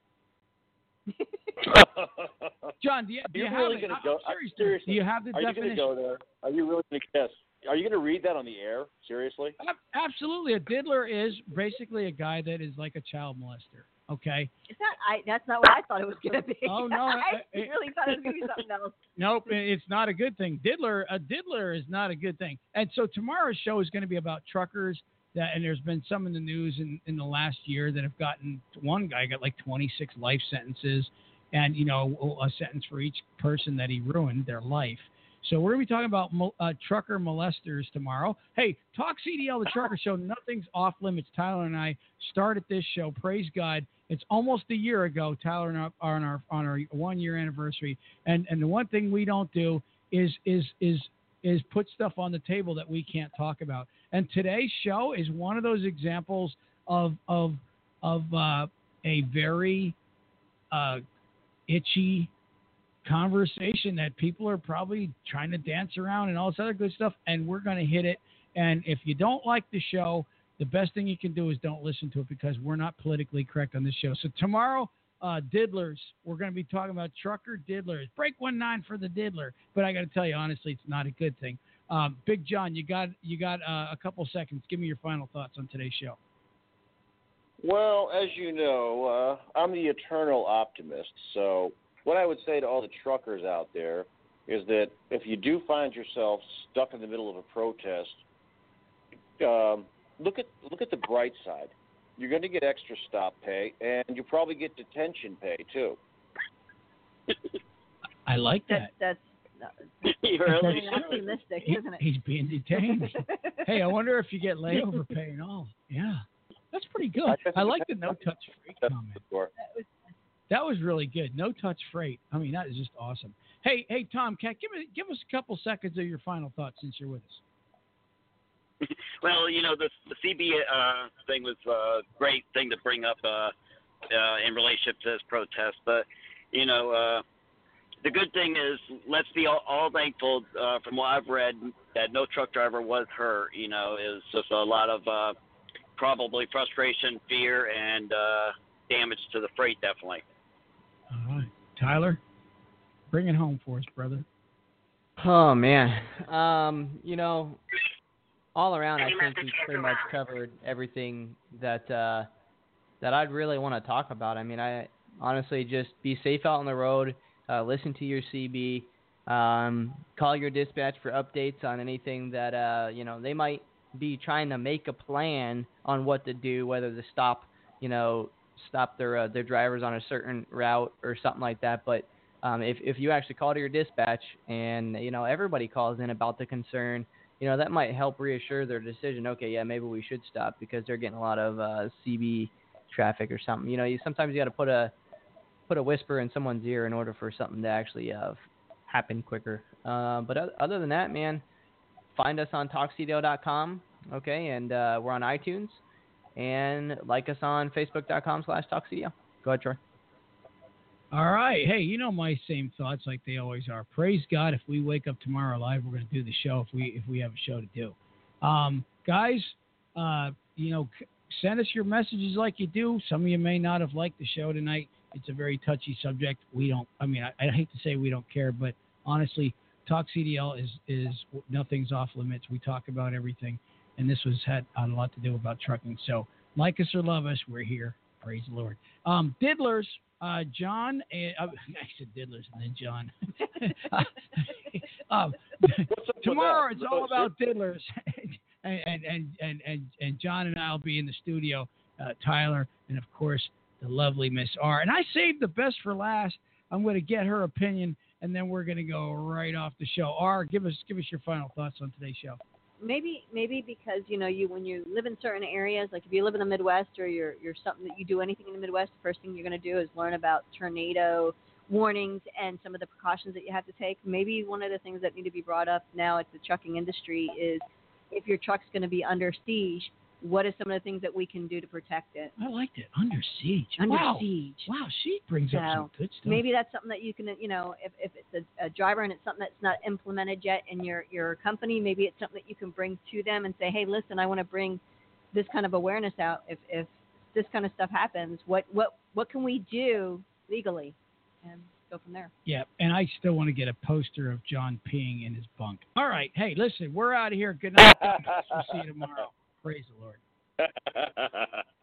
John, do you, do you You're have really it? gonna I'm go- serious. seriously, Do you have the Are you definition? going to go there? Are you really going to guess? Are you going to read that on the air? Seriously? Ab- Absolutely. A diddler is basically a guy that is like a child molester. Okay. Is that I? That's not what I thought it was going to be. Oh, no, I I- it- really thought it was going to be something else. Nope, it's not a good thing. Diddler, a diddler is not a good thing. And so tomorrow's show is going to be about truckers. That, and there's been some in the news in, in the last year that have gotten, one guy got like twenty-six life sentences, and, you know, a sentence for each person that he ruined their life. So we're going to be talking about mo- uh, trucker molesters tomorrow. Hey, Talk C D L, the trucker show, nothing's off limits. Tyler and I started this show, praise God. It's almost a year ago, Tyler and I are on our on our one year anniversary. And and the one thing we don't do is is is is put stuff on the table that we can't talk about. And today's show is one of those examples of of of uh, a very uh, itchy conversation that people are probably trying to dance around and all this other good stuff, and we're going to hit it. And if you don't like the show, the best thing you can do is don't listen to it, because we're not politically correct on this show. So tomorrow, uh, diddlers, we're going to be talking about trucker diddlers. Break one nine for the diddler. But I got to tell you, honestly, it's not a good thing. Um, Big John, you got you got uh, a couple seconds. Give me your final thoughts on today's show. Well, as you know, uh, I'm the eternal optimist. So what I would say to all the truckers out there is that if you do find yourself stuck in the middle of a protest, um, look at look at the bright side. You're going to get extra stop pay, and you probably get detention pay too. I like that. That's that's You That's really? true. optimistic, He- isn't it? he's being detained. Hey, I wonder if you get layover pay and all. Yeah, that's pretty good. I like the no-touch freight comment. That was really good. No-touch freight. I mean, that is just awesome. Hey, hey, Tom, Cat, give me give us a couple seconds of your final thoughts since you're with us. well, you know, the the C B uh, thing was a great thing to bring up uh, uh, in relationship to this protest. But, you know, uh, the good thing is, let's be all, all thankful uh, from what I've read that no truck driver was hurt. You know, it was just a lot of uh, probably frustration, fear, and uh, damage to the freight, definitely. All right. Tyler, bring it home for us, brother. Oh, man. Um, you know, all around, I think we've pretty much covered everything that uh, that I'd really want to talk about. I mean, I honestly just be safe out on the road, uh, listen to your C B, um, call your dispatch for updates on anything that, uh, you know, they might be trying to make a plan on what to do, whether to stop, you know, stop their uh, their drivers on a certain route or something like that. But Um, if if you actually call to your dispatch and, you know, everybody calls in about the concern, you know, that might help reassure their decision. Okay, yeah, maybe we should stop because they're getting a lot of uh, C B traffic or something. You know, you sometimes you got to put a put a whisper in someone's ear in order for something to actually uh, happen quicker. Uh, but other than that, man, find us on talk c d o dot com, okay, and uh, we're on iTunes, and like us on facebook dot com slash talk c d o. Go ahead, Troy. All right. Hey, you know my same thoughts like they always are. Praise God, if we wake up tomorrow alive, we're going to do the show if we if we have a show to do. Um, guys, uh, you know, c- send us your messages like you do. Some of you may not have liked the show tonight. It's a very touchy subject. We don't, I mean, I, I hate to say we don't care, but honestly, Talk C D L is, is nothing's off limits. We talk about everything, and this was had a lot to do about trucking. So like us or love us, we're here. Praise the Lord. Um, Diddlers. Uh, John, and, uh, I said Diddlers and then John. um, tomorrow it's all about Diddlers, and, and, and, and, and, and John and I will be in the studio, uh, Tyler, and of course the lovely Miss R. And I saved the best for last. I'm going to get her opinion, and then we're going to go right off the show. R, give us give us your final thoughts on today's show. Maybe maybe because, you know, you when you live in certain areas, like if you live in the Midwest or you're you're something that you do anything in the Midwest, the first thing you're going to do is learn about tornado warnings and some of the precautions that you have to take. Maybe one of the things that need to be brought up now at the trucking industry is if your truck's going to be under siege, what are some of the things that we can do to protect it? I liked it. Under siege. Under wow. siege. Wow, she brings so up some good stuff. Maybe that's something that you can, you know, if, if it's a, a driver and it's something that's not implemented yet in your, your company, maybe it's something that you can bring to them and say, hey, listen, I want to bring this kind of awareness out. If, if this kind of stuff happens, what, what, what can we do legally? And go from there. Yeah, and I still want to get a poster of John peeing in his bunk. All right. Hey, listen, we're out of here. Good night. We'll see you tomorrow. Praise the Lord.